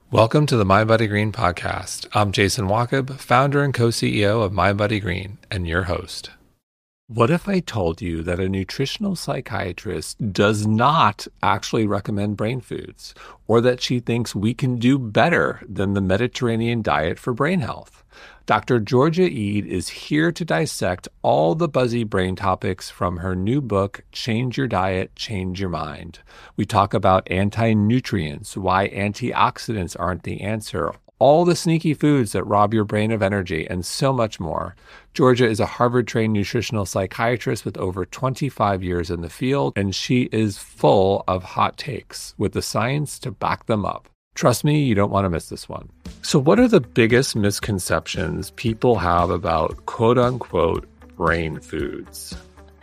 Welcome to the MindBodyGreen podcast. I'm Jason Wachob, founder and co-CEO of MindBodyGreen, and your host. What if I told you that a nutritional psychiatrist does not actually recommend brain foods, or that she thinks we can do better than the Mediterranean diet for brain health? Dr. Georgia Ede is here to dissect all the buzzy brain topics from her new book, Change Your Diet, Change Your Mind. We talk about anti-nutrients, why antioxidants aren't the answer, all the sneaky foods that rob your brain of energy, and so much more. Georgia is a Harvard-trained nutritional psychiatrist with over 25 years in the field, and she is full of hot takes with the science to back them up. Trust me, you don't want to miss this one. So what are the biggest misconceptions people have about quote-unquote brain foods?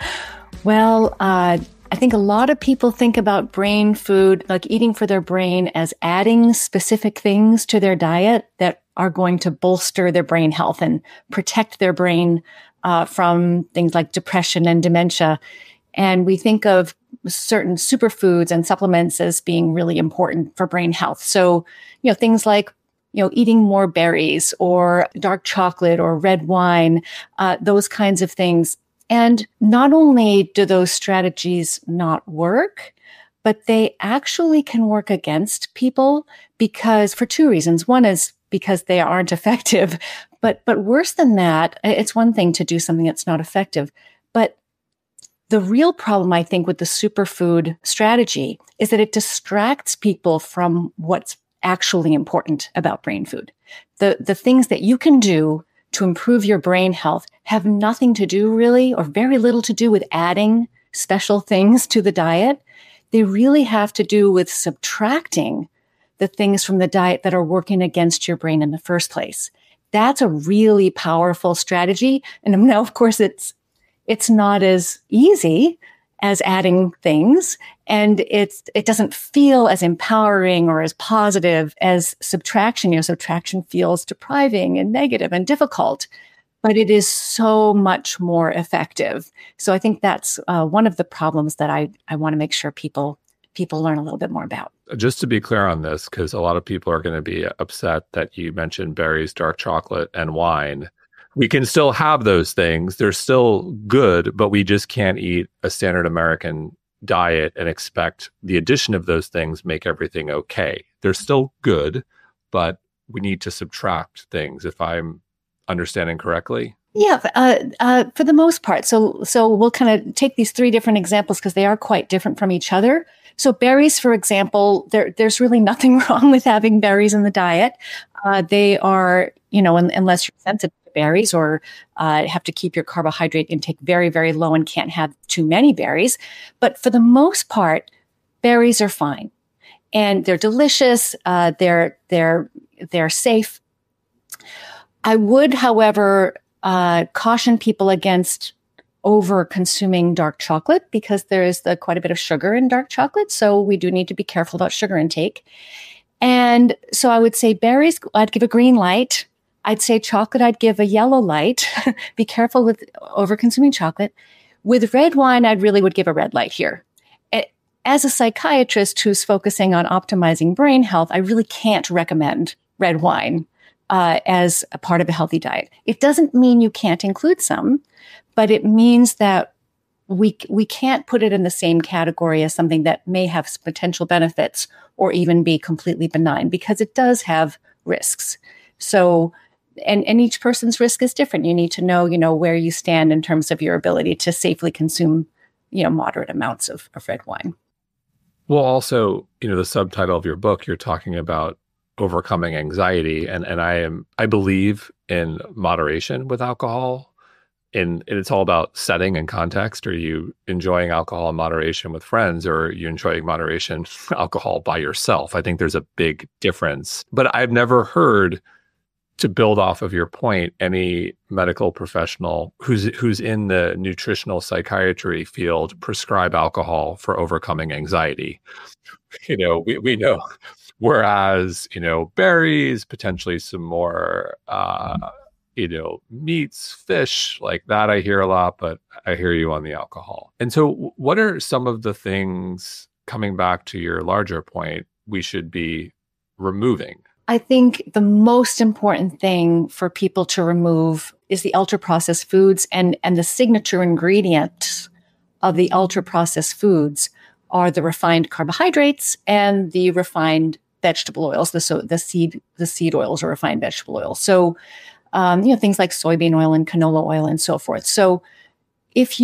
Well, I think a lot of people think about brain food, like eating for their brain, as adding specific things to their diet that are going to bolster their brain health and protect their brain from things like depression and dementia. And we think of certain superfoods and supplements as being really important for brain health. So, things like, eating more berries or dark chocolate or red wine, those kinds of things. And not only do those strategies not work, but they actually can work against people because for two reasons. One is because they aren't effective, but worse than that, it's one thing to do something that's not effective, but the real problem, I think, with the superfood strategy is that it distracts people from what's actually important about brain food. The things that you can do to improve your brain health have nothing to do really, or very little to do with adding special things to the diet. They really have to do with subtracting the things from the diet that are working against your brain in the first place. That's a really powerful strategy. And now, of course, it's not as easy as adding things, and it doesn't feel as empowering or as positive as subtraction. Subtraction feels depriving and negative and difficult, but it is so much more effective. So I think that's one of the problems that I want to make sure people learn a little bit more about. Just to be clear on this, because a lot of people are going to be upset that you mentioned berries, dark chocolate, and wine. We can still have those things. They're still good, but we just can't eat a standard American diet and expect the addition of those things make everything okay. They're still good, but we need to subtract things, if I'm understanding correctly. Yeah, for the most part. So we'll kind of take these three different examples because they are quite different from each other. So berries, for example, there's really nothing wrong with having berries in the diet. They are, unless you're sensitive to berries or have to keep your carbohydrate intake very, very low and can't have too many berries. But for the most part, berries are fine. And they're delicious. They're safe. I would, however, caution people against over consuming dark chocolate because there is quite a bit of sugar in dark chocolate. So we do need to be careful about sugar intake. And so I would say berries, I'd give a green light. I'd say chocolate, I'd give a yellow light. Be careful with over consuming chocolate. With red wine, I really would give a red light here. As a psychiatrist who's focusing on optimizing brain health, I really can't recommend red wine as a part of a healthy diet. It doesn't mean you can't include some, but it means that we can't put it in the same category as something that may have potential benefits or even be completely benign because it does have risks. So, and each person's risk is different. You need to know, where you stand in terms of your ability to safely consume, moderate amounts of red wine. Well, also, the subtitle of your book, you're talking about overcoming anxiety. And I believe in moderation with alcohol. And it's all about setting and context. Are you enjoying alcohol in moderation with friends, or are you enjoying moderation alcohol by yourself? I think there's a big difference. But I've never heard, to build off of your point, any medical professional who's in the nutritional psychiatry field prescribe alcohol for overcoming anxiety. We know. Whereas, berries, potentially some more, meats, fish, like that I hear a lot, but I hear you on the alcohol. And so what are some of the things, coming back to your larger point, we should be removing? I think the most important thing for people to remove is the ultra-processed foods, and the signature ingredient of the ultra-processed foods are the refined carbohydrates and the refined vegetable oils, the seed oils or refined vegetable oils. So, things like soybean oil and canola oil and so forth. So if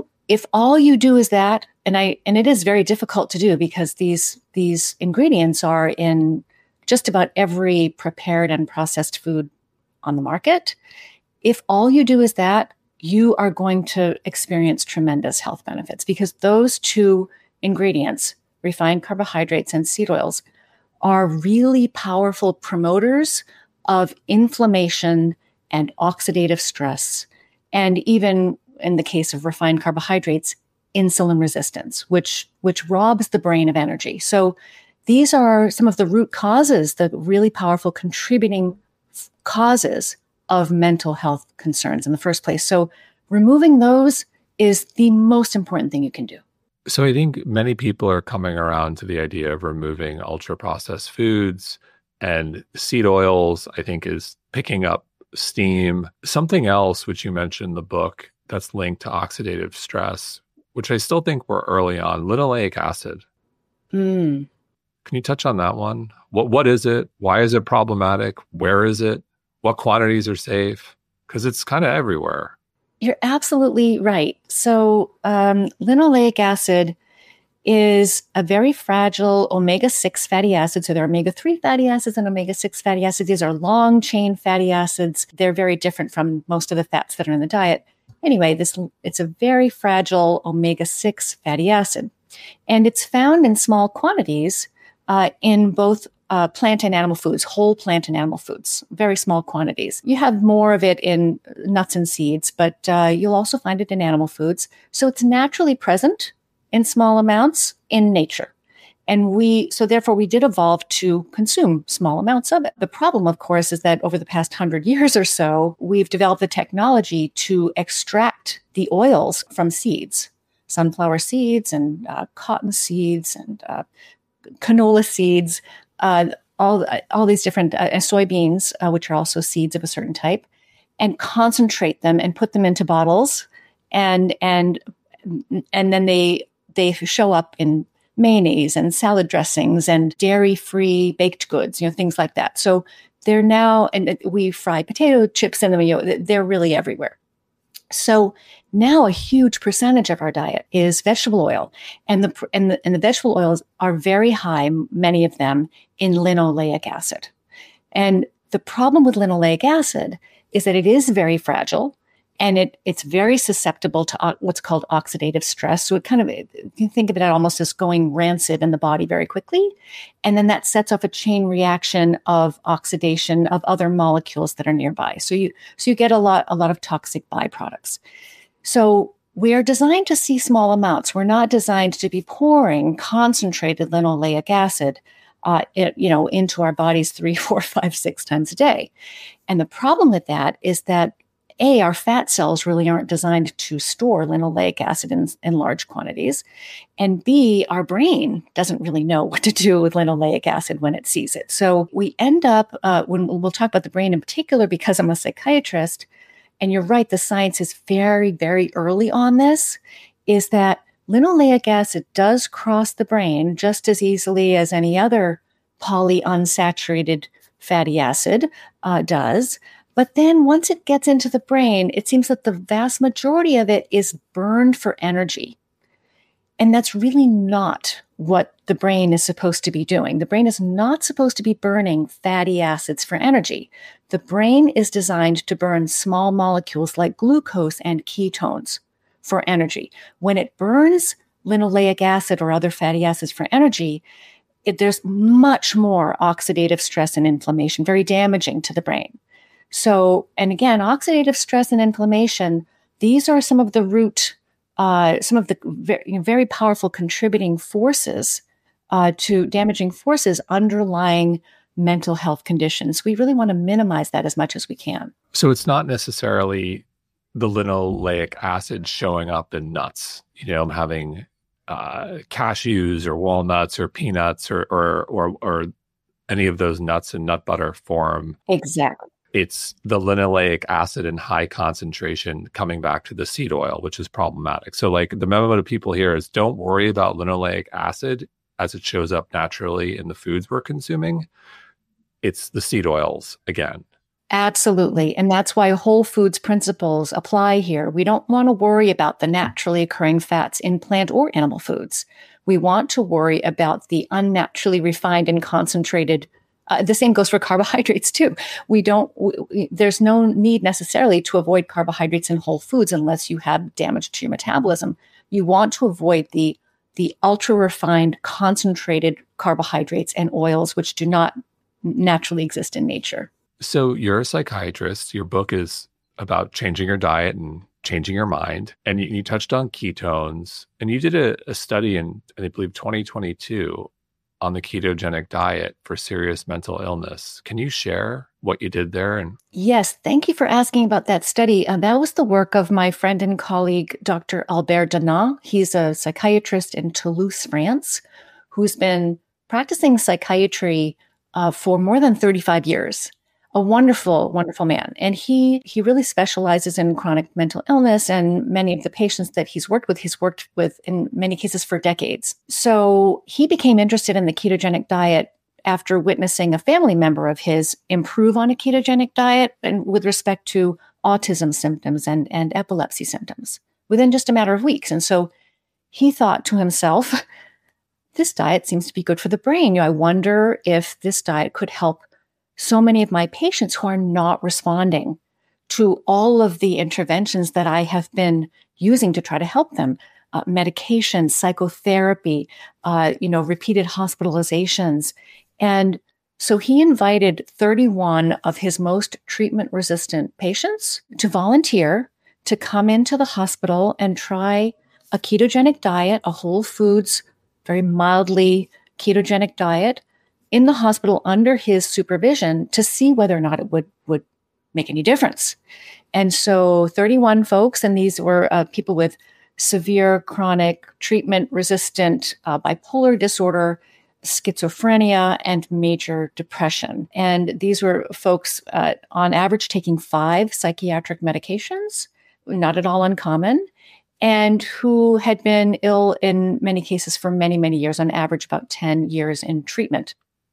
all you do is that, and it is very difficult to do because these ingredients are in just about every prepared and processed food on the market. If all you do is that, you are going to experience tremendous health benefits because those two ingredients, refined carbohydrates and seed oils, are really powerful promoters of inflammation and oxidative stress, and even in the case of refined carbohydrates, insulin resistance, which robs the brain of energy. So these are some of the root causes, the really powerful contributing causes of mental health concerns in the first place. So removing those is the most important thing you can do. So I think many people are coming around to the idea of removing ultra-processed foods, and seed oils, I think, is picking up steam. Something else which you mentioned in the book that's linked to oxidative stress, which I still think we're early on, linoleic acid. Can you touch on that one? What is it? Why is it problematic? Where is it? What quantities are safe? Because it's kind of everywhere. You're absolutely right. So linoleic acid is a very fragile omega-6 fatty acid. So there are omega-3 fatty acids and omega-6 fatty acids. These are long-chain fatty acids. They're very different from most of the fats that are in the diet. Anyway, it's a very fragile omega-6 fatty acid. And it's found in small quantities in both plant and animal foods, whole plant and animal foods, very small quantities. You have more of it in nuts and seeds, but you'll also find it in animal foods. So it's naturally present in small amounts in nature. And so therefore we did evolve to consume small amounts of it. The problem, of course, is that over the past 100 years or so, we've developed the technology to extract the oils from seeds, sunflower seeds and cotton seeds and canola seeds, all these different soybeans, which are also seeds of a certain type, and concentrate them and put them into bottles, and then they show up in mayonnaise and salad dressings and dairy-free baked goods, things like that. So they're now, and we fry potato chips in them. They're really everywhere. So now a huge percentage of our diet is vegetable oil, and the vegetable oils are very high, many of them, in linoleic acid. And the problem with linoleic acid is that it is very fragile, and it's very susceptible to what's called oxidative stress. So you can think of it almost as going rancid in the body very quickly, and then that sets off a chain reaction of oxidation of other molecules that are nearby. So you get a lot of toxic byproducts. So we are designed to see small amounts. We're not designed to be pouring concentrated linoleic acid into our bodies 3, 4, 5, 6 times a day. And the problem with that is that our fat cells really aren't designed to store linoleic acid in large quantities. And B, our brain doesn't really know what to do with linoleic acid when it sees it. So we end up, when we'll talk about the brain in particular, because I'm a psychiatrist, and you're right, the science is very, very early on this, is that linoleic acid does cross the brain just as easily as any other polyunsaturated fatty acid does. But then once it gets into the brain, it seems that the vast majority of it is burned for energy. And that's really not what the brain is supposed to be doing. The brain is not supposed to be burning fatty acids for energy. The brain is designed to burn small molecules like glucose and ketones for energy. When it burns linoleic acid or other fatty acids for energy, there's much more oxidative stress and inflammation, very damaging to the brain. So, and again, oxidative stress and inflammation, these are some of the very powerful contributing forces to damaging forces underlying mental health conditions. We really want to minimize that as much as we can. So it's not necessarily the linoleic acid showing up in nuts. I'm having cashews or walnuts or peanuts or any of those nuts and nut butter form. Exactly. It's the linoleic acid in high concentration coming back to the seed oil, which is problematic. So like the memo to people here is don't worry about linoleic acid as it shows up naturally in the foods we're consuming. It's the seed oils again. Absolutely. And that's why whole foods principles apply here. We don't want to worry about the naturally occurring fats in plant or animal foods. We want to worry about the unnaturally refined and concentrated. The same goes for carbohydrates too. There's no need necessarily to avoid carbohydrates in whole foods unless you have damage to your metabolism. You want to avoid the ultra refined concentrated carbohydrates and oils, which do not naturally exist in nature. So you're a psychiatrist. Your book is about changing your diet and changing your mind. And you touched on ketones. And you did a study in, I believe, 2022 on the ketogenic diet for serious mental illness. Can you share what you did there? Yes, thank you for asking about that study. That was the work of my friend and colleague, Dr. Albert Donat. He's a psychiatrist in Toulouse, France, who's been practicing psychiatry for more than 35 years. A wonderful, wonderful man. And he really specializes in chronic mental illness, and many of the patients that he's worked with in many cases for decades. So he became interested in the ketogenic diet after witnessing a family member of his improve on a ketogenic diet and with respect to autism symptoms and epilepsy symptoms within just a matter of weeks. And so he thought to himself, this diet seems to be good for the brain. I wonder if this diet could help so many of my patients who are not responding to all of the interventions that I have been using to try to help them. Medication, psychotherapy, repeated hospitalizations. And so he invited 31 of his most treatment-resistant patients to volunteer to come into the hospital and try a ketogenic diet, a whole foods, very mildly ketogenic diet, in the hospital under his supervision to see whether or not it would make any difference. And so 31 folks, and these were people with severe chronic treatment-resistant bipolar disorder, schizophrenia, and major depression. And these were folks on average taking 5 psychiatric medications, not at all uncommon, and who had been ill in many cases for many, many years, on average about 10 years in treatment.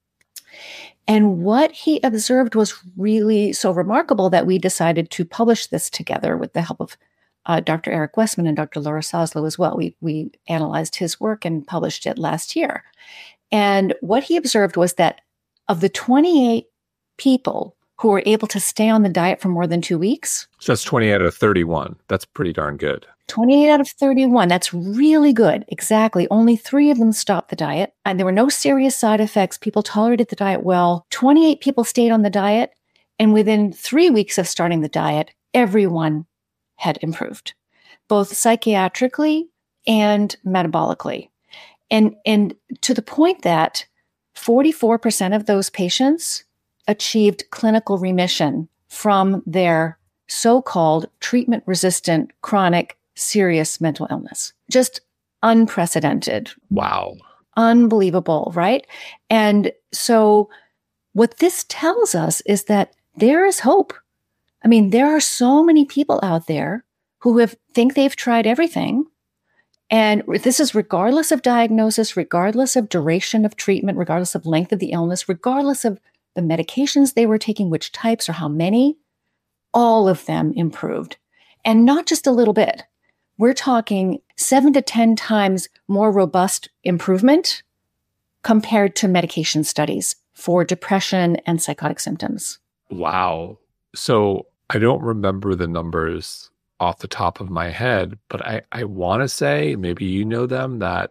And what he observed was really so remarkable that we decided to publish this together with the help of Dr. Eric Westman and Dr. Laura Soslow as well. We analyzed his work and published it last year. And what he observed was that of the 28 people who were able to stay on the diet for more than 2 weeks. So that's 20 out of 31. That's pretty darn good. 28 out of 31. That's really good. Exactly. Only 3 of them stopped the diet. And there were no serious side effects. People tolerated the diet well. 28 people stayed on the diet. And within 3 weeks of starting the diet, everyone had improved, both psychiatrically and metabolically. And to the point that 44% of those patients achieved clinical remission from their so-called treatment-resistant chronic serious mental illness. Just unprecedented. Wow. Unbelievable, right? And so what this tells us is that there is hope. I mean, there are so many people out there who think they've tried everything. And this is regardless of diagnosis, regardless of duration of treatment, regardless of length of the illness, regardless of the medications they were taking, which types or how many, all of them improved. And not just a little bit. We're talking 7 to 10 times more robust improvement compared to medication studies for depression and psychotic symptoms. Wow. So I don't remember the numbers off the top of my head, but I want to say, maybe you know them, that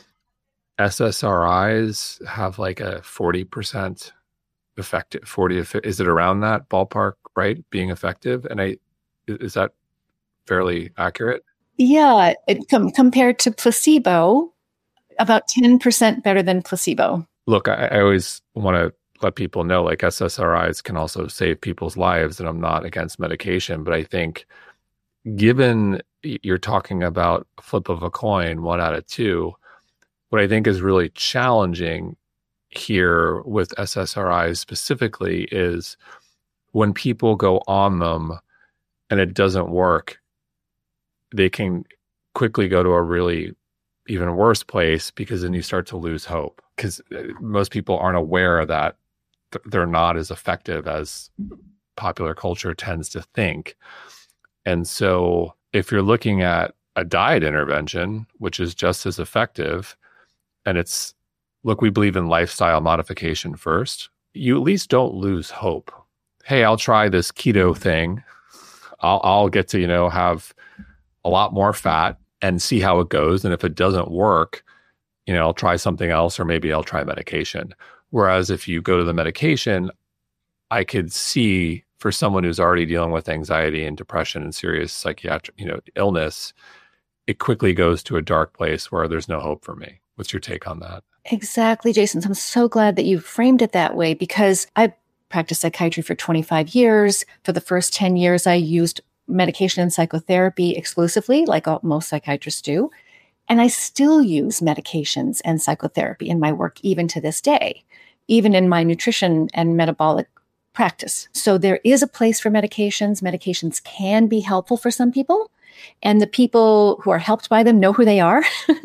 SSRIs have like a 40% effective, 40, is it around that ballpark, right? Being effective. And is that fairly accurate? Yeah. Compared to placebo, about 10% better than placebo. Look, I always want to let people know, like, SSRIs can also save people's lives, and I'm not against medication, but I think given you're talking about a flip of a coin, 1 out of 2, what I think is really challenging here with SSRIs specifically is when people go on them and it doesn't work, they can quickly go to a really even worse place, because then you start to lose hope, because most people aren't aware that they're not as effective as popular culture tends to think. And so if you're looking at a diet intervention, which is just as effective, and it's, look, we believe in lifestyle modification first, you at least don't lose hope. Hey, I'll try this keto thing. I'll get to, have a lot more fat and see how it goes. And if it doesn't work, I'll try something else, or maybe I'll try medication. Whereas if you go to the medication, I could see for someone who's already dealing with anxiety and depression and serious psychiatric, illness, it quickly goes to a dark place where there's no hope for me. What's your take on that? Exactly, Jason. I'm so glad that you framed it that way, because I practiced psychiatry for 25 years. For the first 10 years, I used medication and psychotherapy exclusively, like most psychiatrists do. And I still use medications and psychotherapy in my work, even to this day, even in my nutrition and metabolic practice. So there is a place for medications. Medications can be helpful for some people, and the people who are helped by them know who they are.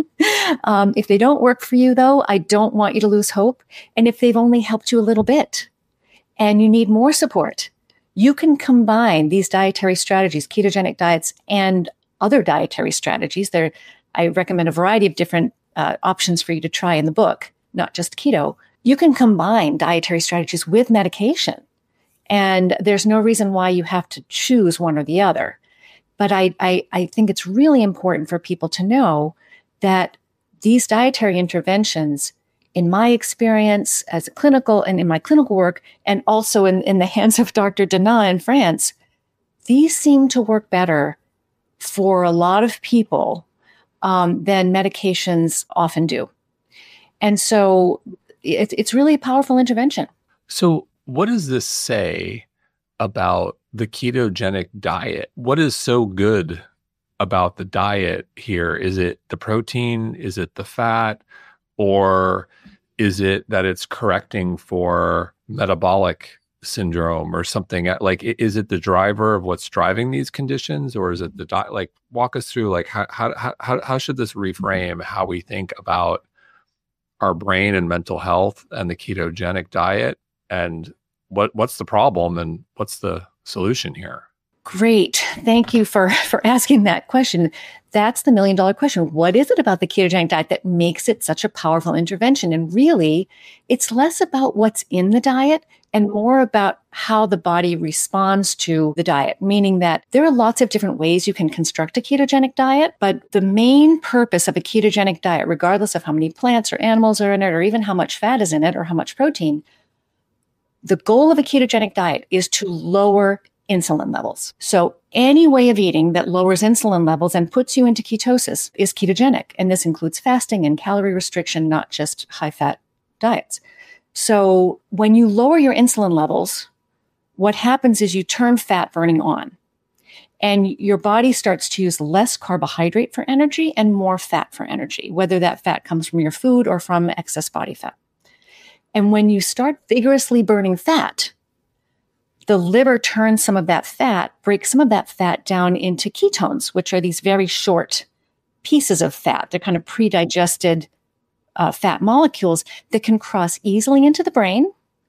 If they don't work for you, though, I don't want you to lose hope. And if they've only helped you a little bit and you need more support, you can combine these dietary strategies, ketogenic diets, and other dietary strategies. I recommend a variety of different options for you to try in the book, not just keto. You can combine dietary strategies with medication, and there's no reason why you have to choose one or the other. But I think it's really important for people to know that these dietary interventions, in my experience as a clinical and in my clinical work, and also in the hands of Dr. Dana in France, these seem to work better for a lot of people than medications often do. And so it's really a powerful intervention. So what does this say about the ketogenic diet? What is so good about the diet here? Is it the protein? Is it the fat? Or is it that it's correcting for metabolic syndrome or something? Like, is it the driver of what's driving these conditions, or is it the diet? Like, walk us through, like, how should this reframe how we think about our brain and mental health and the ketogenic diet, and what's the problem and what's the solution here? Great. Thank you for asking that question. That's the $1 million question. What is it about the ketogenic diet that makes it such a powerful intervention? And really, it's less about what's in the diet and more about how the body responds to the diet, meaning that there are lots of different ways you can construct a ketogenic diet, but the main purpose of a ketogenic diet, regardless of how many plants or animals are in it, or even how much fat is in it, or how much protein, the goal of a ketogenic diet is to lower insulin levels. So any way of eating that lowers insulin levels and puts you into ketosis is ketogenic. And this includes fasting and calorie restriction, not just high-fat diets. So when you lower your insulin levels, what happens is you turn fat burning on. And your body starts to use less carbohydrate for energy and more fat for energy, whether that fat comes from your food or from excess body fat. And when you start vigorously burning fat, the liver turns some of that fat, breaks some of that fat down into ketones, which are these very short pieces of fat. They're kind of pre-digested fat molecules that can cross easily into the brain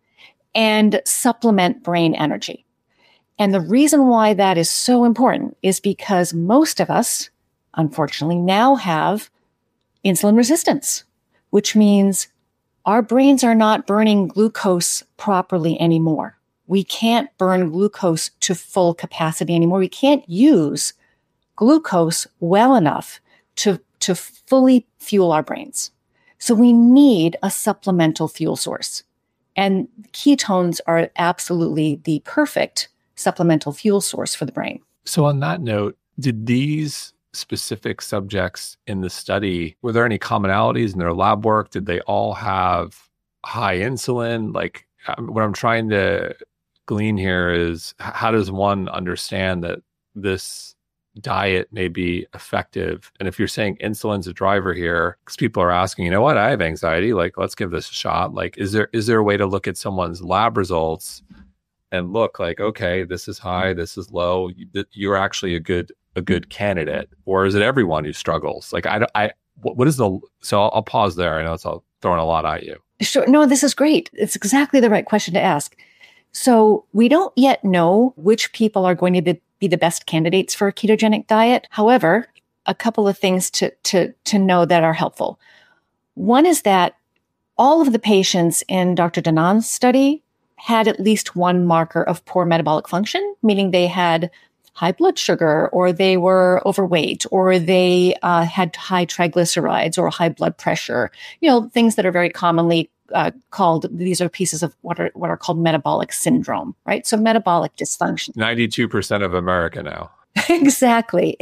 and supplement brain energy. And the reason why that is so important is because most of us, unfortunately, now have insulin resistance, which means our brains are not burning glucose properly anymore. We can't burn glucose to full capacity anymore. We can't use glucose well enough to fully fuel our brains. So we need a supplemental fuel source. And ketones are absolutely the perfect supplemental fuel source for the brain. So on that note, did these specific subjects in the study, were there any commonalities in their lab work? Did they all have high insulin? Like, what I'm trying to glean here is, how does one understand that this diet may be effective. And if you're saying insulin's a driver here, because people are asking, you know what, I have anxiety, like, let's give this a shot. Like, is there a way to look at someone's lab results and look like, okay, this is high, this is low, you're actually a good candidate? Or is it everyone who struggles? Like, what is so I'll pause there. I know it's all throwing a lot at you. Sure. No, this is great. It's exactly the right question to ask. So we don't yet know which people are going to be the best candidates for a ketogenic diet. However, a couple of things to know that are helpful. One is that all of the patients in Dr. Danan's study had at least one marker of poor metabolic function, meaning they had high blood sugar, or they were overweight, or they had high triglycerides or high blood pressure, things that are very commonly called, these are pieces of what are called metabolic syndrome, right? So metabolic dysfunction. 92% of America now. Exactly.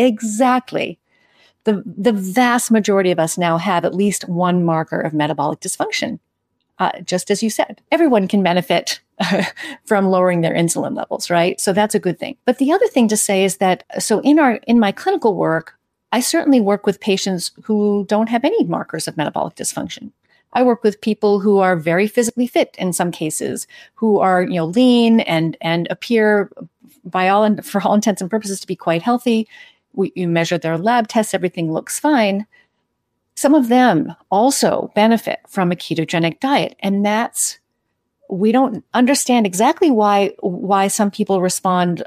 The vast majority of us now have at least one marker of metabolic dysfunction. Just as you said, everyone can benefit from lowering their insulin levels, right? So that's a good thing. But the other thing to say is that, so in my clinical work, I certainly work with patients who don't have any markers of metabolic dysfunction. I work with people who are very physically fit in some cases, who are, lean and appear for all intents and purposes to be quite healthy. You measure their lab tests, everything looks fine. Some of them also benefit from a ketogenic diet. And we don't understand exactly why some people respond.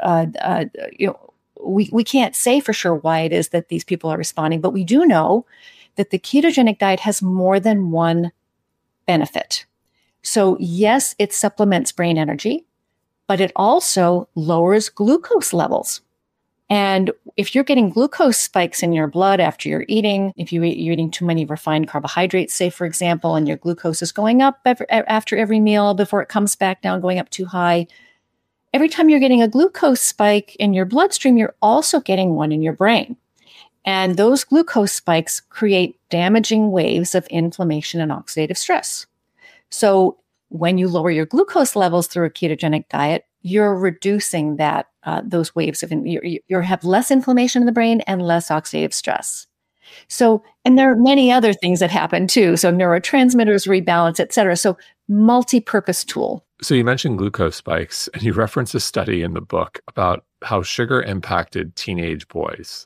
We can't say for sure why it is that these people are responding, but we do know that the ketogenic diet has more than one benefit. So yes, it supplements brain energy, but it also lowers glucose levels. And if you're getting glucose spikes in your blood after you're eating, if you're eating too many refined carbohydrates, say, for example, and your glucose is going up after every meal before it comes back down, going up too high, every time you're getting a glucose spike in your bloodstream, you're also getting one in your brain. And those glucose spikes create damaging waves of inflammation and oxidative stress. So when you lower your glucose levels through a ketogenic diet, you're reducing those waves of, you have less inflammation in the brain and less oxidative stress. So, and there are many other things that happen too. So neurotransmitters rebalance, et cetera. So multi-purpose tool. So you mentioned glucose spikes, and you reference a study in the book about how sugar impacted teenage boys.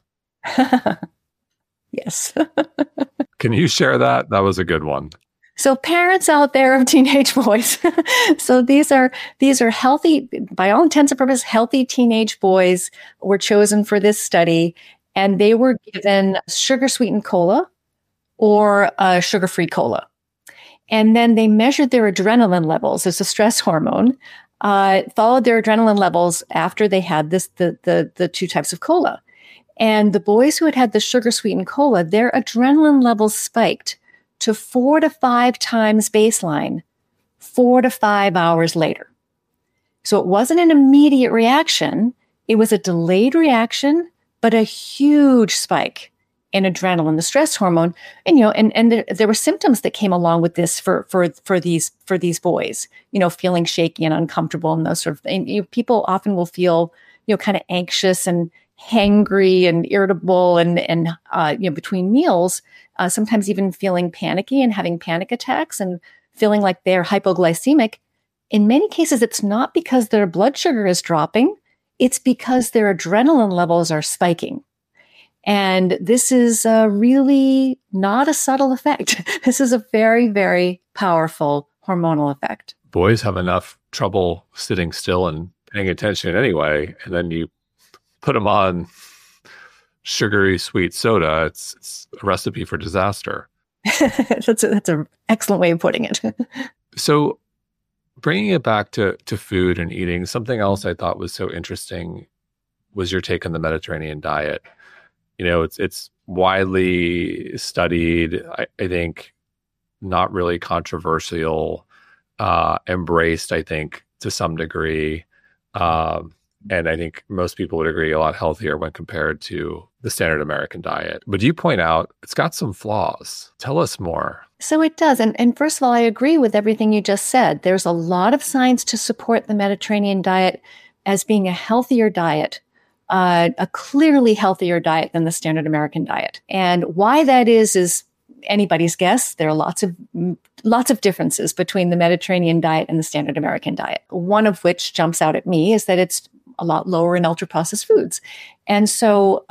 Yes. Can you share that? That was a good one. So parents out there of teenage boys. So these are healthy, by all intents and purposes, healthy teenage boys were chosen for this study, and they were given sugar sweetened cola or sugar-free cola. And then they measured their adrenaline levels as a stress hormone, followed their adrenaline levels after they had the two types of cola. And the boys who had the sugar-sweetened cola, their adrenaline levels spiked to 4 to 5 times baseline, 4 to 5 hours later. So it wasn't an immediate reaction. It was a delayed reaction, but a huge spike in adrenaline, the stress hormone. And there were symptoms that came along with this for these boys, feeling shaky and uncomfortable and those sort of things. People often will feel, kind of anxious and hangry and irritable and between meals, sometimes even feeling panicky and having panic attacks and feeling like they're hypoglycemic. In many cases, it's not because their blood sugar is dropping. It's because their adrenaline levels are spiking. And this is really not a subtle effect. This is a very, very powerful hormonal effect. Boys have enough trouble sitting still and paying attention anyway, and then you put them on sugary sweet soda. It's a recipe for disaster. That's an excellent way of putting it. So bringing it back to food and eating, something else I thought was so interesting was your take on the Mediterranean diet. It's widely studied, I think not really controversial, embraced, I think, to some degree. And I think most people would agree a lot healthier when compared to the standard American diet. But you point out it's got some flaws. Tell us more. So it does. And first of all, I agree with everything you just said. There's a lot of science to support the Mediterranean diet as being a healthier diet a clearly healthier diet than the standard American diet. And why that is anybody's guess. There are lots of differences between the Mediterranean diet and the standard American diet. One of which jumps out at me is that it's a lot lower in ultra processed foods. And so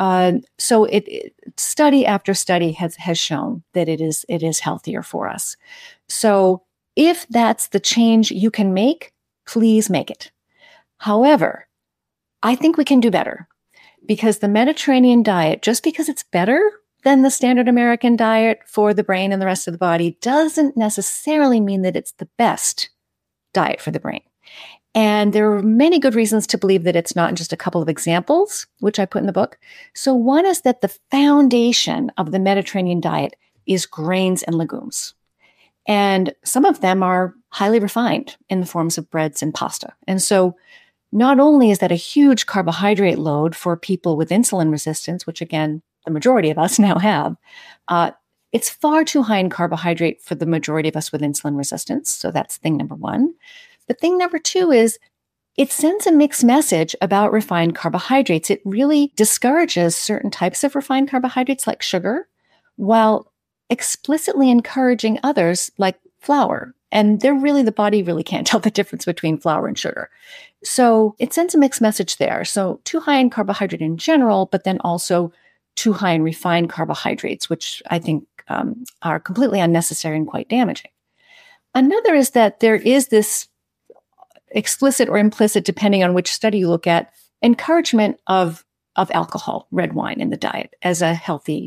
study after study has shown that it is healthier for us. So if that's the change you can make, please make it. However, I think we can do better, because the Mediterranean diet, just because it's better than the standard American diet for the brain and the rest of the body, doesn't necessarily mean that it's the best diet for the brain. And there are many good reasons to believe that it's not, and just a couple of examples, which I put in the book. So one is that the foundation of the Mediterranean diet is grains and legumes. And some of them are highly refined in the forms of breads and pasta. And so not only is that a huge carbohydrate load for people with insulin resistance, which again, the majority of us now have, it's far too high in carbohydrate for the majority of us with insulin resistance. So that's thing number one. But thing number two is it sends a mixed message about refined carbohydrates. It really discourages certain types of refined carbohydrates like sugar, while explicitly encouraging others like flour. And the body really can't tell the difference between flour and sugar. So it sends a mixed message there. So too high in carbohydrate in general, but then also too high in refined carbohydrates, which I think are completely unnecessary and quite damaging. Another is that there is this explicit or implicit, depending on which study you look at, encouragement of alcohol, red wine in the diet as a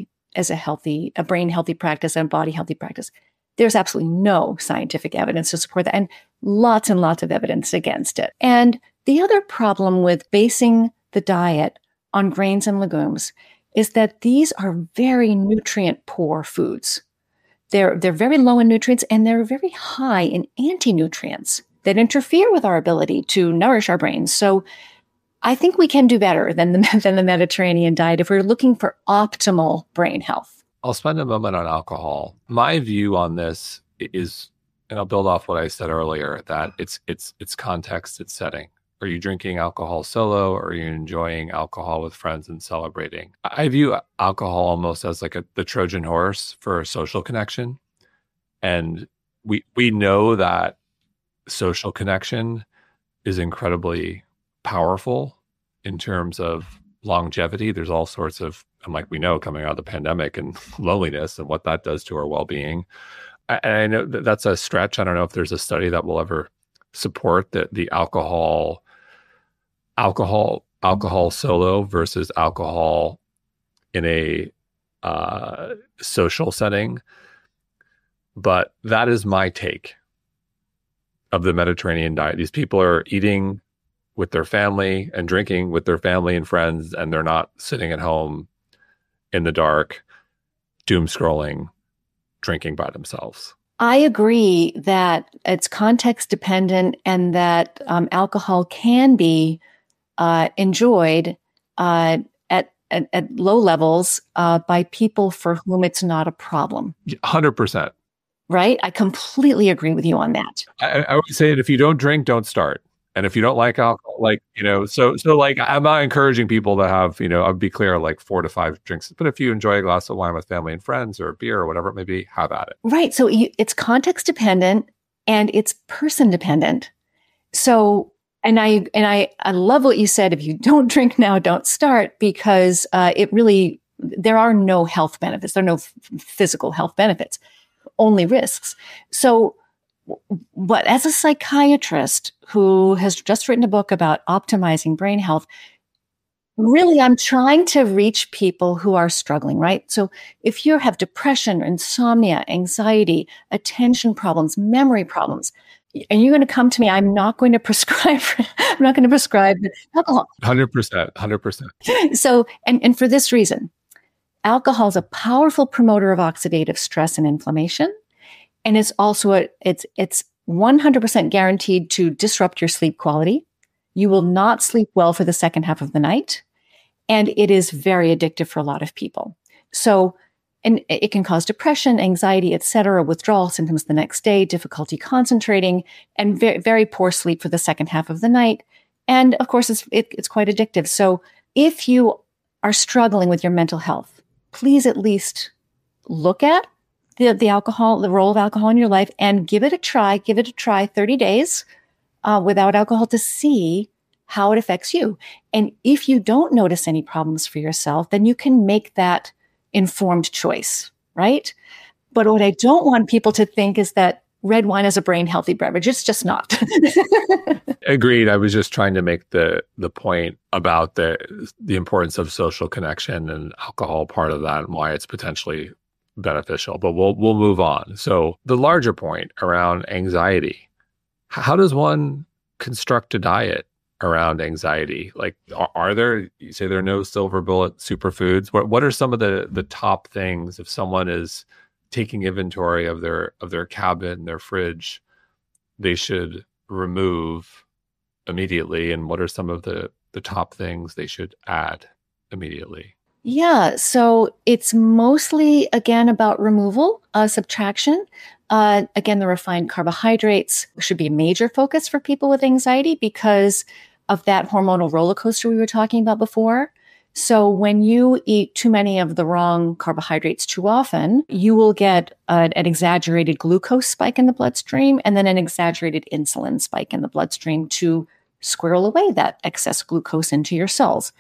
brain healthy practice and body healthy practice. There's absolutely no scientific evidence to support that, and lots of evidence against it. And the other problem with basing the diet on grains and legumes is that these are very nutrient poor foods. They're very low in nutrients, and they're very high in anti-nutrients that interfere with our ability to nourish our brains. So I think we can do better than the Mediterranean diet if we're looking for optimal brain health. I'll spend a moment on alcohol. My view on this is, and I'll build off what I said earlier, that it's context, it's setting. Are you drinking alcohol solo, or are you enjoying alcohol with friends and celebrating? I view alcohol almost as like the Trojan horse for a social connection. And we know that social connection is incredibly powerful in terms of longevity. There's all sorts of, and like we know, coming out of the pandemic, and loneliness and what that does to our well-being. I know that's a stretch. I don't know if there's a study that will ever support that the alcohol solo versus alcohol in a social setting. But that is my take of the Mediterranean diet. These people are eating with their family and drinking with their family and friends, and they're not sitting at home in the dark, doom scrolling, drinking by themselves. I agree that it's context dependent, and that alcohol can be enjoyed at low levels by people for whom it's not a problem. 100%. Right? I completely agree with you on that. I would say that if you don't drink, don't start. And if you don't like alcohol, so I'm not encouraging people to have, I'd be clear, like 4 to 5 drinks. But if you enjoy a glass of wine with family and friends, or beer or whatever it may be, have at it. Right. So it's context dependent and it's person dependent. So, and I love what you said. If you don't drink now, don't start, because there are no health benefits. There are no physical health benefits, only risks. So, but as a psychiatrist who has just written a book about optimizing brain health, really I'm trying to reach people who are struggling, right? So if you have depression, insomnia, anxiety, attention problems, memory problems, and you're going to come to me, I'm not going to prescribe alcohol. 100%. So, and for this reason, alcohol is a powerful promoter of oxidative stress and inflammation. And it's also it's 100% guaranteed to disrupt your sleep quality. You will not sleep well for the second half of the night. And it is very addictive for a lot of people. So, and it can cause depression, anxiety, etc., withdrawal symptoms the next day, difficulty concentrating, and very, very poor sleep for the second half of the night. And of course, it's quite addictive. So if you are struggling with your mental health, please at least look at the alcohol, the role of alcohol in your life, and give it a try. Give it a try 30 days without alcohol to see how it affects you. And if you don't notice any problems for yourself, then you can make that informed choice, right? But what I don't want people to think is that red wine is a brain healthy beverage. It's just not. Agreed. I was just trying to make the point about the importance of social connection and alcohol part of that and why it's potentially beneficial. But we'll move on. So the larger point around anxiety, how does one construct a diet around anxiety? Like, are there, you say there are no silver bullet superfoods. What are some of the top things if someone is taking inventory of their cabinet, their fridge, they should remove immediately? And what are some of the top things they should add immediately? Yeah. So it's mostly, again, about removal, subtraction. Again, the refined carbohydrates should be a major focus for people with anxiety because of that hormonal roller coaster we were talking about before. So when you eat too many of the wrong carbohydrates too often, you will get an exaggerated glucose spike in the bloodstream and then an exaggerated insulin spike in the bloodstream to squirrel away that excess glucose into your cells.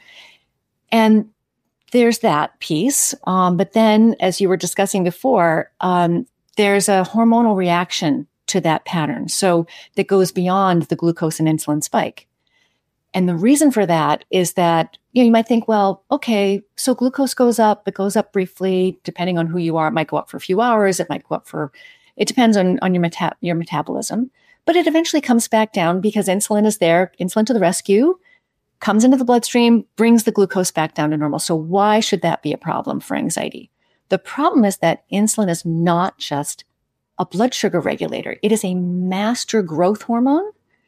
And there's that piece. But then, as you were discussing before, there's a hormonal reaction to that pattern. So that goes beyond the glucose and insulin spike. And the reason for that is that, you might think, well, okay, so glucose goes up, it goes up briefly, depending on who you are. It might go up for a few hours. It might go up it depends on your metabolism, but it eventually comes back down because insulin is there, insulin to the rescue, comes into the bloodstream, brings the glucose back down to normal. So why should that be a problem for anxiety? The problem is that insulin is not just a blood sugar regulator. It is a master growth hormone.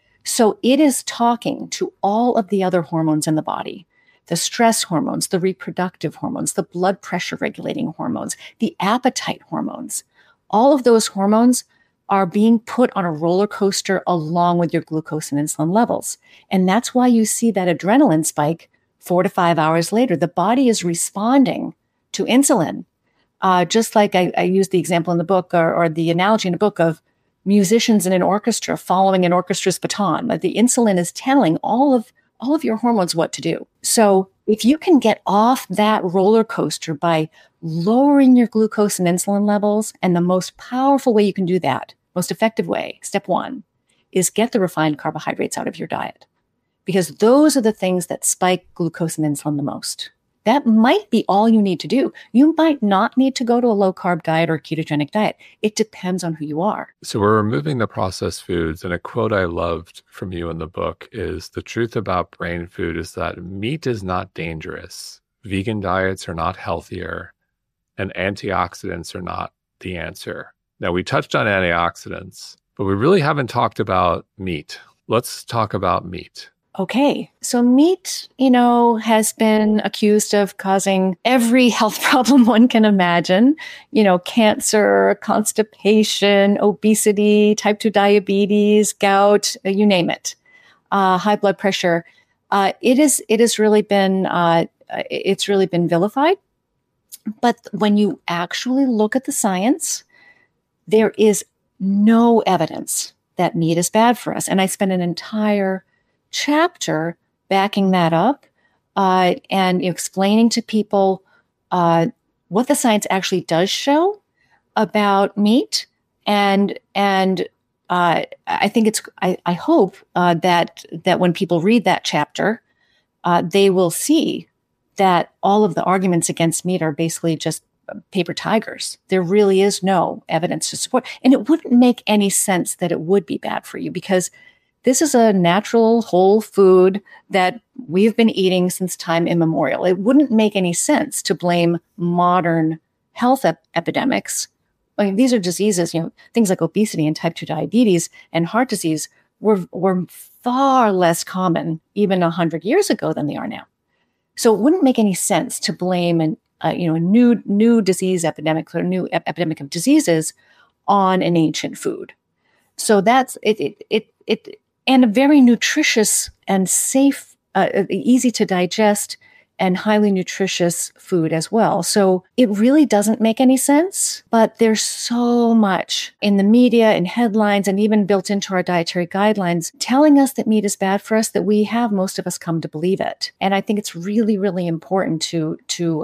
So it is talking to all of the other hormones in the body, the stress hormones, the reproductive hormones, the blood pressure regulating hormones, the appetite hormones. All of those hormones are being put on a roller coaster along with your glucose and insulin levels. And that's why you see that adrenaline spike 4 to 5 hours later. The body is responding to insulin. Just like I used the example in the book or the analogy in the book of musicians in an orchestra following an orchestra's baton. Like the insulin is telling all of your hormones what to do. So if you can get off that roller coaster by lowering your glucose and insulin levels, and the most powerful way you can do that, most effective way, step one, is get the refined carbohydrates out of your diet. Because those are the things that spike glucose and insulin the most. That might be all you need to do. You might not need to go to a low-carb diet or ketogenic diet. It depends on who you are. So we're removing the processed foods. And a quote I loved from you in the book is, the truth about brain food is that meat is not dangerous. Vegan diets are not healthier. And antioxidants are not the answer. Now, we touched on antioxidants, but we really haven't talked about meat. Let's talk about meat. Okay. So meat, has been accused of causing every health problem one can imagine, cancer, constipation, obesity, type 2 diabetes, gout, you name it, high blood pressure. It's really been vilified. But when you actually look at the science, there is no evidence that meat is bad for us. And I spent an entire chapter backing that up and explaining to people what the science actually does show about meat. And I think I hope that when people read that chapter, they will see that all of the arguments against meat are basically just paper tigers. There really is no evidence to support. And it wouldn't make any sense that it would be bad for you because this is a natural whole food that we've been eating since time immemorial. It wouldn't make any sense to blame modern health epidemics. I mean, these are diseases, things like obesity and type 2 diabetes and heart disease were far less common even 100 years ago than they are now. So it wouldn't make any sense to blame a new disease epidemic or new epidemic of diseases on an ancient food. So that's it, and a very nutritious and safe, easy to digest, and highly nutritious food as well. So it really doesn't make any sense, but there's so much in the media and headlines and even built into our dietary guidelines telling us that meat is bad for us that we have most of us come to believe it. And I think it's really, really important to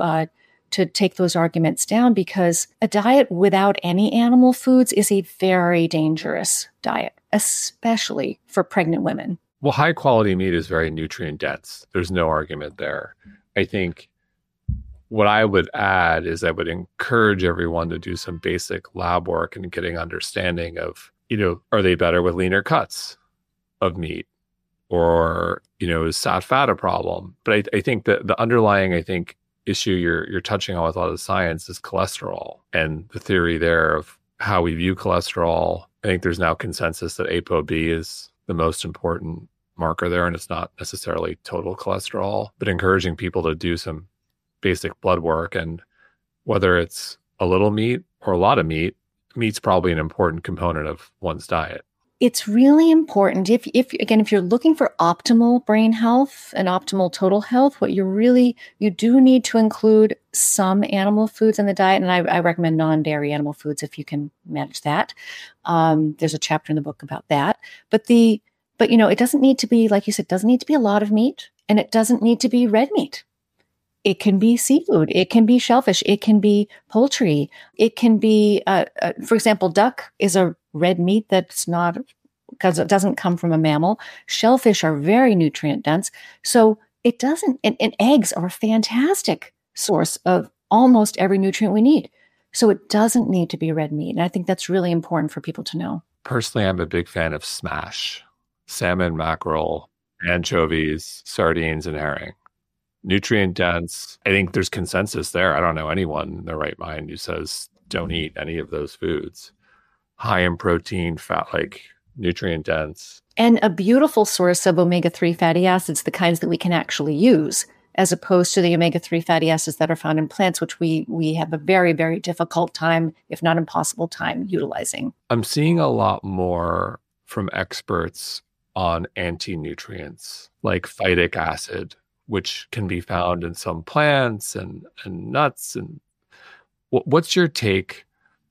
take those arguments down, because a diet without any animal foods is a very dangerous diet, especially for pregnant women. Well, high quality meat is very nutrient dense. There's no argument there. I think what I would add is I would encourage everyone to do some basic lab work and getting understanding of, are they better with leaner cuts of meat? Or, is sat fat a problem? But I think that the underlying, issue you're touching on with a lot of the science is cholesterol and the theory there of how we view cholesterol. I think there's now consensus that ApoB is the most important marker there, and it's not necessarily total cholesterol, but encouraging people to do some basic blood work. And whether it's a little meat or a lot of meat, meat's probably an important component of one's diet. It's really important if you're looking for optimal brain health and optimal total health, you do need to include some animal foods in the diet. And I recommend non-dairy animal foods if you can manage that. There's a chapter in the book about that. But it doesn't need to be, like you said, it doesn't need to be a lot of meat, and it doesn't need to be red meat. It can be seafood. It can be shellfish. It can be poultry. It can be, for example, duck is a red meat that's not, because it doesn't come from a mammal. Shellfish are very nutrient dense. So it doesn't, and eggs are a fantastic source of almost every nutrient we need. So it doesn't need to be red meat. And I think that's really important for people to know. Personally, I'm a big fan of SMASH, salmon, mackerel, anchovies, sardines, and herring. Nutrient dense. I think there's consensus there. I don't know anyone in their right mind who says don't eat any of those foods. High in protein, fat, like nutrient dense. And a beautiful source of omega-3 fatty acids, the kinds that we can actually use, as opposed to the omega-3 fatty acids that are found in plants, which we have a very, very difficult time, if not impossible time, utilizing. I'm seeing a lot more from experts on anti-nutrients like phytic acid, which can be found in some plants and nuts. And what's your take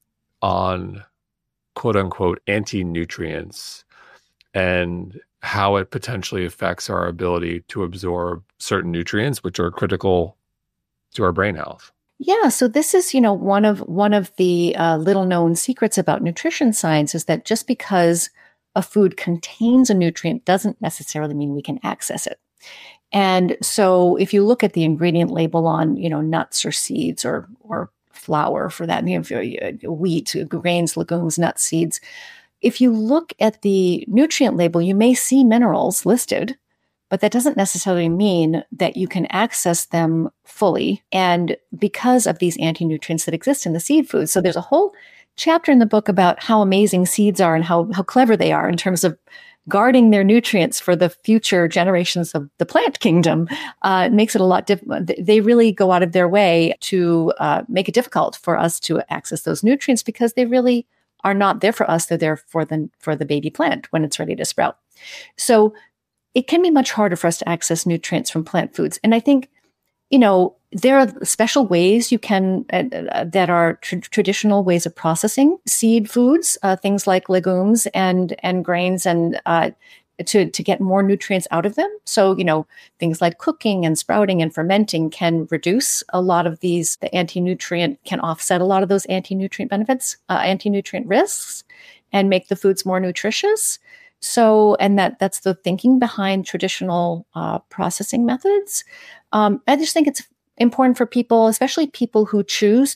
on quote unquote anti-nutrients and how it potentially affects our ability to absorb certain nutrients, which are critical to our brain health? Yeah, so this is, one of the little known secrets about nutrition science is that just because a food contains a nutrient doesn't necessarily mean we can access it. And so if you look at the ingredient label on, nuts or seeds or flour for that, wheat, grains, legumes, nuts, seeds, if you look at the nutrient label, you may see minerals listed, but that doesn't necessarily mean that you can access them fully. And because of these anti-nutrients that exist in the seed food. So there's a whole chapter in the book about how amazing seeds are and how clever they are in terms of guarding their nutrients for the future generations of the plant kingdom. It makes it a lot different. They really go out of their way to make it difficult for us to access those nutrients because they really are not there for us. They're there for the baby plant when it's ready to sprout. So it can be much harder for us to access nutrients from plant foods. And I think, there are special ways you can, that are traditional ways of processing seed foods, things like legumes and grains and, to get more nutrients out of them. So, things like cooking and sprouting and fermenting can reduce a lot of the anti-nutrient, can offset a lot of those anti-nutrient benefits, anti-nutrient risks, and make the foods more nutritious. So, and that's the thinking behind traditional processing methods. I just think it's important for people, especially people who choose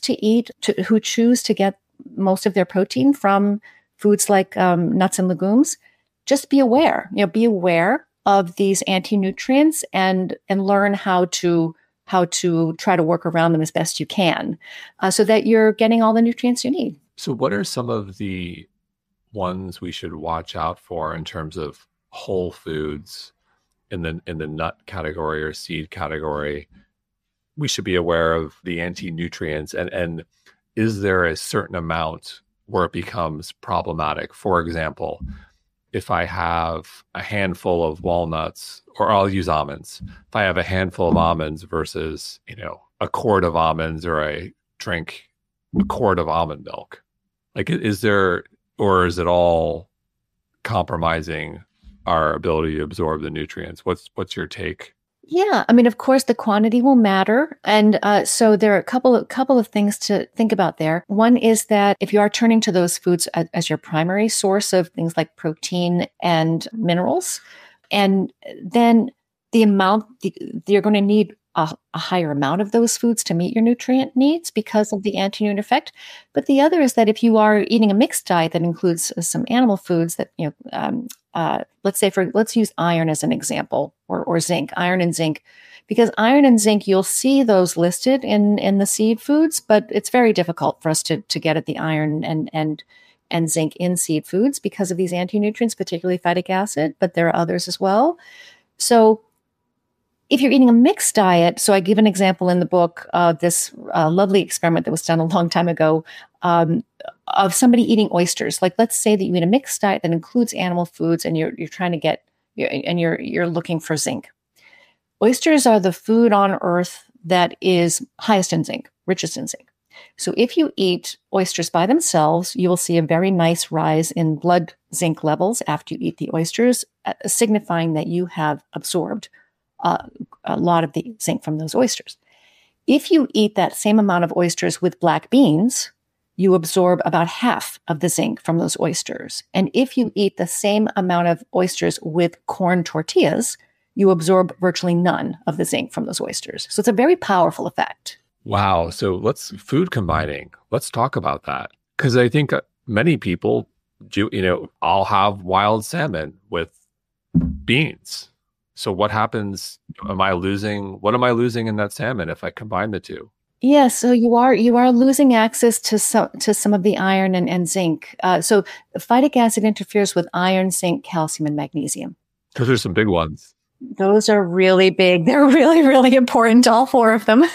to get most of their protein from foods like nuts and legumes. Just be aware, be aware of these anti-nutrients and learn how to try to work around them as best you can, so that you're getting all the nutrients you need. So, what are some of the ones we should watch out for in terms of whole foods in the nut category or seed category? We should be aware of the anti-nutrients, and is there a certain amount where it becomes problematic? For example, if I have a handful of walnuts, or I'll use almonds. If I have a handful of almonds versus, a quart of almonds, or I drink a quart of almond milk, like, is there, or is it all compromising our ability to absorb the nutrients? What's your take? Yeah, I mean, of course, the quantity will matter, and so there are a couple of things to think about there. One is that if you are turning to those foods as your primary source of things like protein and minerals, and then you're going to need a higher amount of those foods to meet your nutrient needs because of the anti-nutrient effect. But the other is that if you are eating a mixed diet that includes some animal foods that, let's use iron as an example, or zinc, iron and zinc, because iron and zinc, you'll see those listed in the seed foods, but it's very difficult for us to get at the iron and zinc in seed foods because of these anti-nutrients, particularly phytic acid, but there are others as well. So if you're eating a mixed diet, so I give an example in the book of this lovely experiment that was done a long time ago of somebody eating oysters. Like, let's say that you eat a mixed diet that includes animal foods, and you're trying to get, and you're looking for zinc. Oysters are the food on earth that is highest in zinc, richest in zinc. So if you eat oysters by themselves, you will see a very nice rise in blood zinc levels after you eat the oysters, signifying that you have absorbed a lot of the zinc from those oysters. If you eat that same amount of oysters with black beans, you absorb about half of the zinc from those oysters. And if you eat the same amount of oysters with corn tortillas, you absorb virtually none of the zinc from those oysters. So it's a very powerful effect. Wow. So food combining. Let's talk about that. Because I think many people do, I'll have wild salmon with beans. So what happens? What am I losing in that salmon if I combine the two? Yeah, so you are losing access to some of the iron and zinc. So phytic acid interferes with iron, zinc, calcium, and magnesium. Those are some big ones. Those are really big. They're really, really important, all four of them.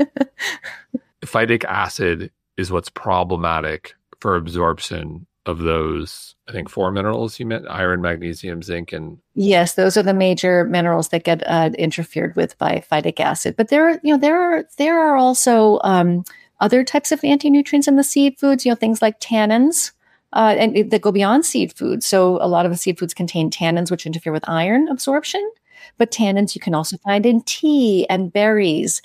Phytic acid is what's problematic for absorption of those, I think, 4 minerals you meant: iron, magnesium, zinc, and... Yes, those are the major minerals that get interfered with by phytic acid. But there are also other types of anti-nutrients in the seed foods, things like tannins, and that go beyond seed foods. So a lot of the seed foods contain tannins, which interfere with iron absorption. But tannins you can also find in tea and berries,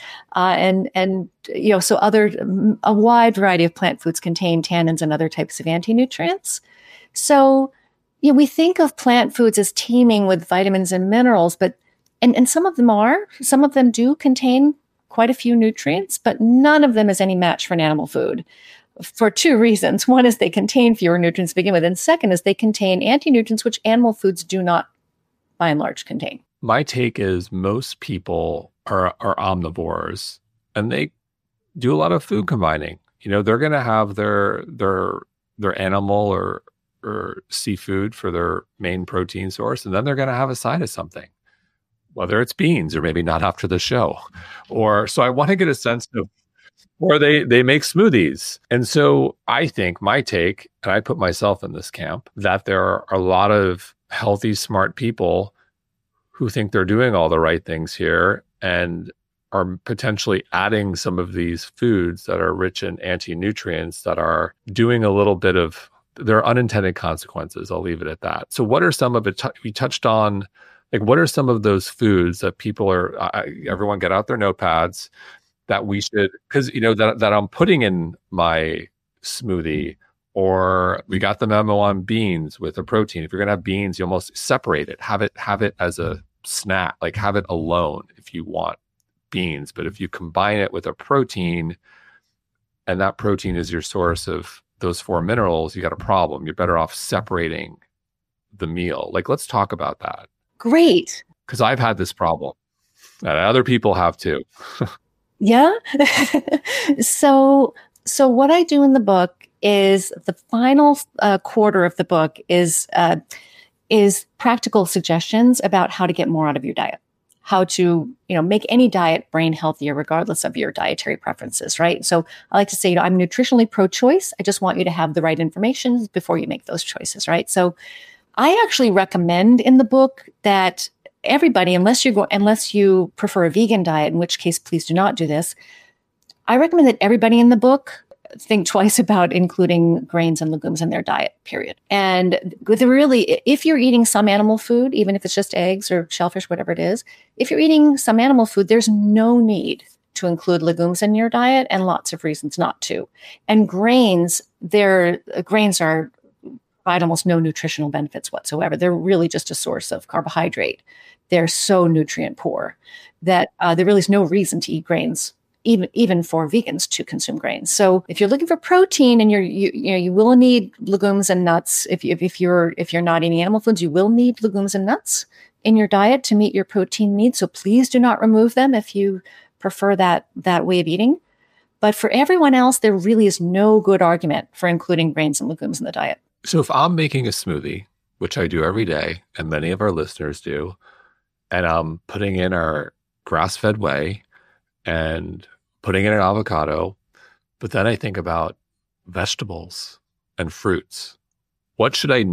so a wide variety of plant foods contain tannins and other types of anti-nutrients. So, we think of plant foods as teeming with vitamins and minerals, but and some of them do contain quite a few nutrients, but none of them is any match for an animal food for 2 reasons. One is they contain fewer nutrients to begin with, and second is they contain anti-nutrients, which animal foods do not, by and large, contain. My take is most people are omnivores, and they do a lot of food combining. They're going to have their animal or seafood for their main protein source, and then they're going to have a side of something, whether it's beans or maybe not after the show. So I want to get a sense of, or they make smoothies. And so I think my take, and I put myself in this camp, that there are a lot of healthy, smart people who think they're doing all the right things here and are potentially adding some of these foods that are rich in anti-nutrients that are doing a little bit of their unintended consequences. I'll leave it at that. So what are some of it? We touched on, like, what are some of those foods that people everyone get out their notepads that we should, because, that I'm putting in my smoothie, or we got the memo on beans with a protein. If you're going to have beans, you almost separate it, have it as a snack, like have it alone if you want beans. But if you combine it with a protein, and that protein is your source of those 4 minerals, you got a problem. You're better off separating the meal. Like, let's talk about that. Great. Because I've had this problem, and other people have too. Yeah. So what I do in the book is the final quarter of the book is practical suggestions about how to get more out of your diet, how to, make any diet brain healthier, regardless of your dietary preferences, right? So I like to say, I'm nutritionally pro-choice. I just want you to have the right information before you make those choices, right? So I actually recommend in the book that everybody, unless you prefer a vegan diet, in which case please do not do this. I recommend that everybody in the book think twice about including grains and legumes in their diet, period. And really, if you're eating some animal food, even if it's just eggs or shellfish, whatever it is, if you're eating some animal food, there's no need to include legumes in your diet and lots of reasons not to. And grains are provide almost no nutritional benefits whatsoever. They're really just a source of carbohydrate. They're so nutrient poor that there really is no reason to eat grains, even for vegans to consume grains. So if you're looking for protein and you will need legumes and nuts. If you're not eating animal foods, you will need legumes and nuts in your diet to meet your protein needs. So please do not remove them if you prefer that way of eating. But for everyone else, there really is no good argument for including grains and legumes in the diet. So if I'm making a smoothie, which I do every day, and many of our listeners do, and I'm putting in our grass-fed whey and putting in an avocado, but then I think about vegetables and fruits. What should I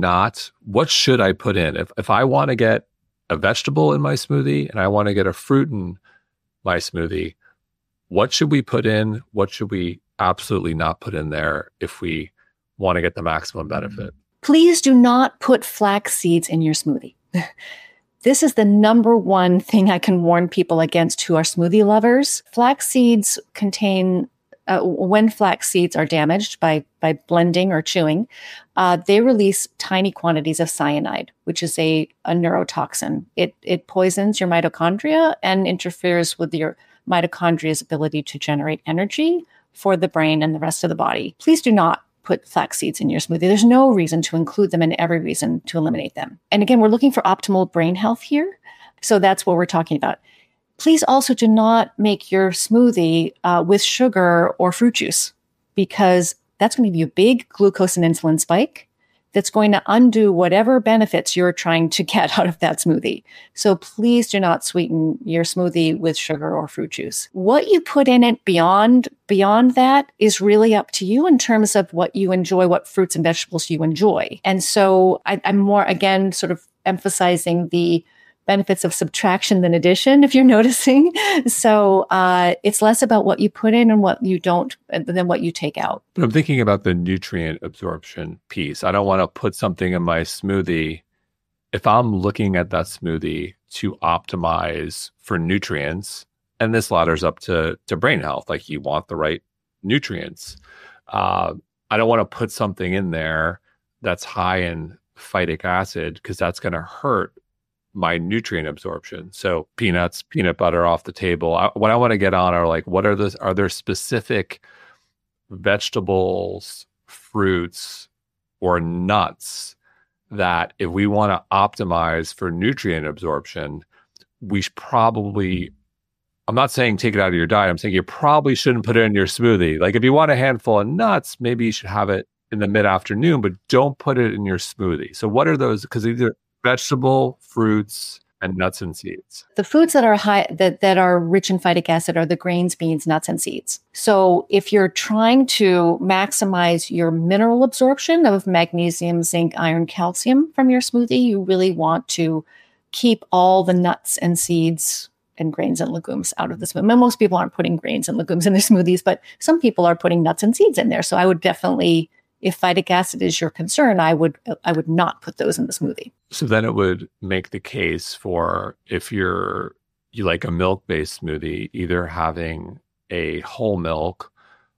put in? If I want to get a vegetable in my smoothie and I want to get a fruit in my smoothie, what should we put in? What should we absolutely not put in there if we want to get the maximum benefit? Please do not put flax seeds in your smoothie. This is the number one thing I can warn people against who are smoothie lovers. Flax seeds contain, when flax seeds are damaged by blending or chewing, they release tiny quantities of cyanide, which is a neurotoxin. It poisons your mitochondria and interferes with your mitochondria's ability to generate energy for the brain and the rest of the body. Please do not put flax seeds in your smoothie. There's no reason to include them and every reason to eliminate them. And again, we're looking for optimal brain health here. So that's what we're talking about. Please also do not make your smoothie with sugar or fruit juice, because that's going to give you a big glucose and insulin spike that's going to undo whatever benefits you're trying to get out of that smoothie. So please do not sweeten your smoothie with sugar or fruit juice. What you put in it beyond that is really up to you in terms of what you enjoy, what fruits and vegetables you enjoy. And so I'm more, again, sort of emphasizing the benefits of subtraction than addition, if you're noticing. So it's less about what you put in and what you don't than what you take out. But I'm thinking about the nutrient absorption piece. I don't want to put something in my smoothie. If I'm looking at that smoothie to optimize for nutrients, and this ladders up to brain health, like you want the right nutrients. I don't want to put something in there that's high in phytic acid, because that's going to hurt my nutrient absorption. So peanuts, peanut butter off the table. What I want to get on are like, are there specific vegetables, fruits, or nuts that if we want to optimize for nutrient absorption, we should probably, I'm not saying take it out of your diet. I'm saying you probably shouldn't put it in your smoothie. Like if you want a handful of nuts, maybe you should have it in the mid-afternoon, but don't put it in your smoothie. So what are those? Because either vegetable, fruits, and nuts and seeds. The foods that are that are rich in phytic acid are the grains, beans, nuts, and seeds. So if you're trying to maximize your mineral absorption of magnesium, zinc, iron, calcium from your smoothie, you really want to keep all the nuts and seeds and grains and legumes out of the smoothie. Most people aren't putting grains and legumes in their smoothies, but some people are putting nuts and seeds in there. So I would definitely, if phytic acid is your concern, I would not put those in the smoothie. So then it would make the case for, if you like a milk-based smoothie, either having a whole milk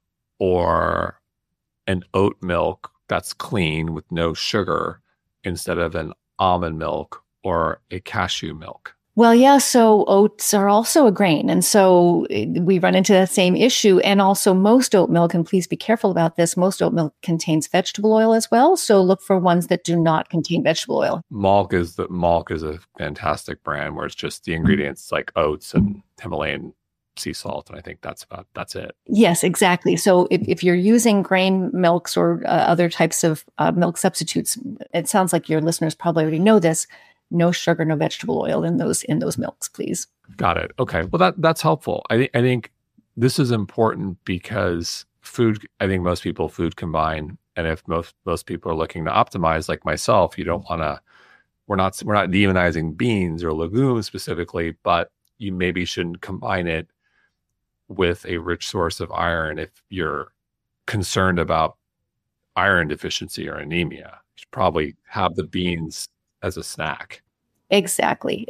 or an oat milk that's clean with no sugar instead of an almond milk or a cashew milk. Well, yeah, so oats are also a grain. And so we run into that same issue. And also most oat milk, and please be careful about this, most oat milk contains vegetable oil as well. So look for ones that do not contain vegetable oil. Malk is a fantastic brand where it's just the ingredients like oats and Himalayan sea salt. And I think that's it. Yes, exactly. So if you're using grain milks or other types of milk substitutes, it sounds like your listeners probably already know this. No sugar, no vegetable oil in those milks, please. Got it. Okay. Well, that's helpful. I think this is important because food combine. And if most people are looking to optimize, like myself, you don't want to we're not demonizing beans or legumes specifically, but you maybe shouldn't combine it with a rich source of iron if you're concerned about iron deficiency or anemia. You should probably have the beans as a snack. Exactly.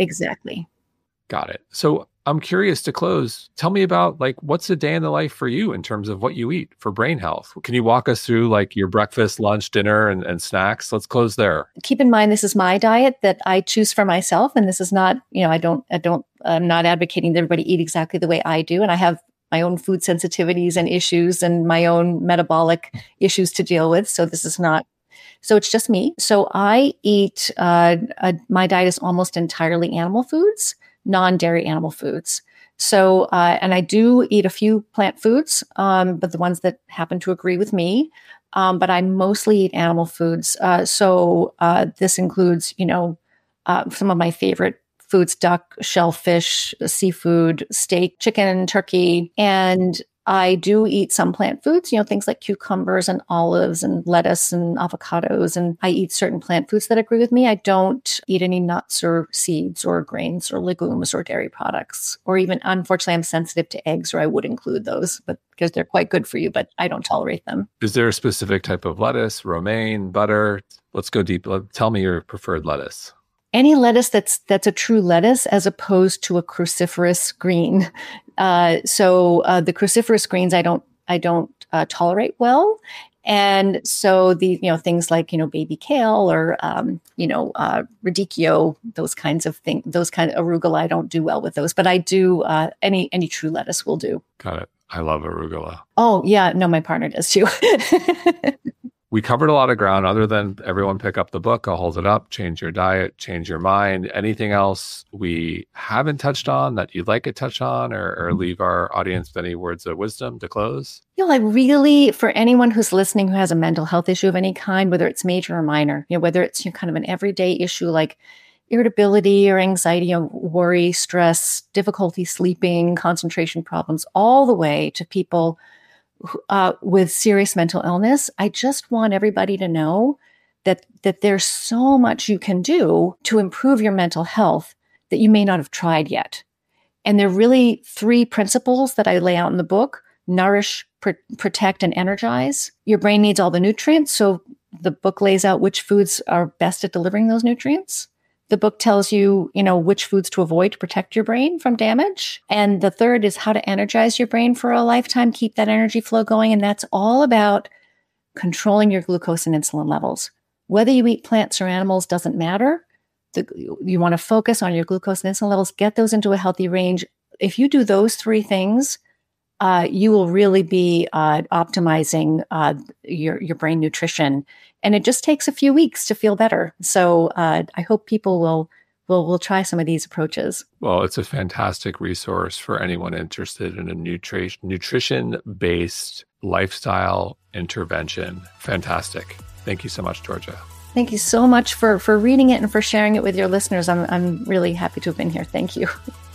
Got it. So I'm curious to close. Tell me about what's a day in the life for you in terms of what you eat for brain health. Can you walk us through your breakfast, lunch, dinner, and snacks? Let's close there. Keep in mind, this is my diet that I choose for myself. And this is not, I'm not advocating that everybody eat exactly the way I do. And I have my own food sensitivities and issues and my own metabolic issues to deal with. So it's just me. So I eat, my diet is almost entirely animal foods, non-dairy animal foods. So, and I do eat a few plant foods, but the ones that happen to agree with me. But I mostly eat animal foods. So this includes, some of my favorite foods: duck, shellfish, seafood, steak, chicken, turkey. And I do eat some plant foods, things like cucumbers and olives and lettuce and avocados. And I eat certain plant foods that agree with me. I don't eat any nuts or seeds or grains or legumes or dairy products, or even, unfortunately, I'm sensitive to eggs, or I would include those, but because they're quite good for you, but I don't tolerate them. Is there a specific type of lettuce, romaine, butter? Let's go deep. Tell me your preferred lettuce. Any lettuce that's a true lettuce, as opposed to a cruciferous green. So the cruciferous greens I don't tolerate well, and so the things like baby kale or radicchio, those kinds of things, those kind of arugula, I don't do well with those. But I do any true lettuce will do. Got it. I love arugula. Oh yeah, no, my partner does too. We covered a lot of ground. Other than everyone pick up the book, I'll hold it up, change your diet, change your mind. Anything else we haven't touched on that you'd like to touch on, or leave our audience with any words of wisdom to close? I really, for anyone who's listening who has a mental health issue of any kind, whether it's major or minor, whether it's kind of an everyday issue like irritability or anxiety or worry, stress, difficulty sleeping, concentration problems, all the way to people with serious mental illness, I just want everybody to know that there's so much you can do to improve your mental health that you may not have tried yet. And there are really 3 principles that I lay out in the book: nourish, protect, and energize. Your brain needs all the nutrients, so the book lays out which foods are best at delivering those nutrients. The book tells you, which foods to avoid to protect your brain from damage. And the third is how to energize your brain for a lifetime, keep that energy flow going. And that's all about controlling your glucose and insulin levels. Whether you eat plants or animals doesn't matter. You want to focus on your glucose and insulin levels, get those into a healthy range. If you do those 3 things, you will really be optimizing your brain nutrition. And it just takes a few weeks to feel better. So I hope people will try some of these approaches. Well, it's a fantastic resource for anyone interested in a nutrition-based lifestyle intervention. Fantastic. Thank you so much, Georgia. Thank you so much for reading it and for sharing it with your listeners. I'm really happy to have been here. Thank you.